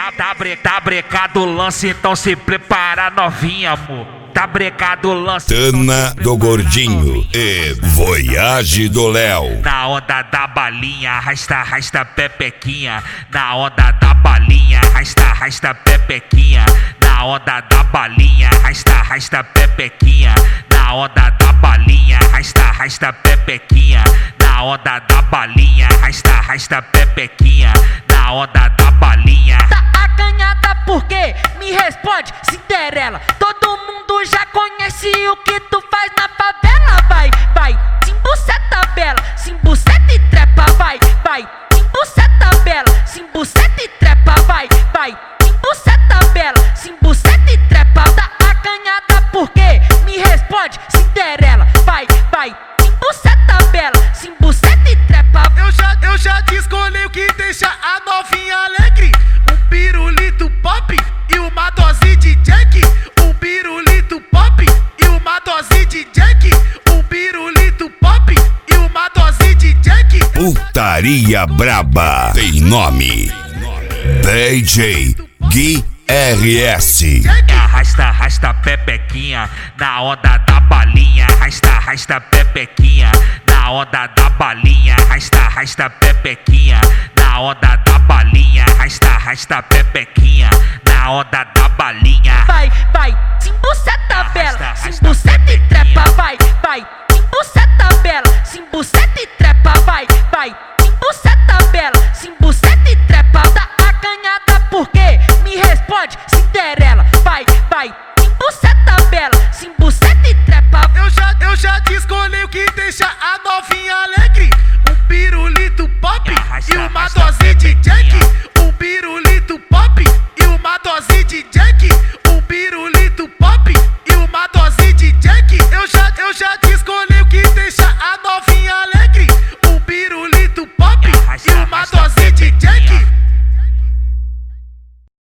Tá brecado o lance, então se prepara novinha, amor. Tá brecado o lance. Tana do Gordinho e Voyage do Léo. Na onda da balinha, arrasta pepequinha. Na onda da balinha, arrasta pepequinha. Na onda da balinha, arrasta pepequinha. Na onda da balinha, arrasta pepequinha. Na onda da balinha, arrasta pepequinha. Na onda da balinha. Tá acanhada por quê? Me responde, Cinderela. Todo mundo já conhece o que tu faz na favela. Vai, simbuceta bela, simbuceta e trepa. Vai, simbuceta bela, simbuceta e trepa. Vai, simbuceta bela, simbuceta e trepa. Tá acanhada por quê? Me responde, Cinderela. Vai, simbuceta bela, simbuceta e trepa. Eu já te escolhi o que deixa a novinha alegre. Um pirulito pop e uma dose de Jack. Um pirulito pop e uma dose de Jack. Um pirulito pop e uma dose de Jack. Putaria Braba tem nome: DJ Gui RS. Arrasta pepequinha. Na onda da balinha, arrasta pepequinha. Na onda da balinha, arrasta pepequinha. Na onda da balinha, arrasta pepequinha. Na onda da balinha. Vai, simbuceta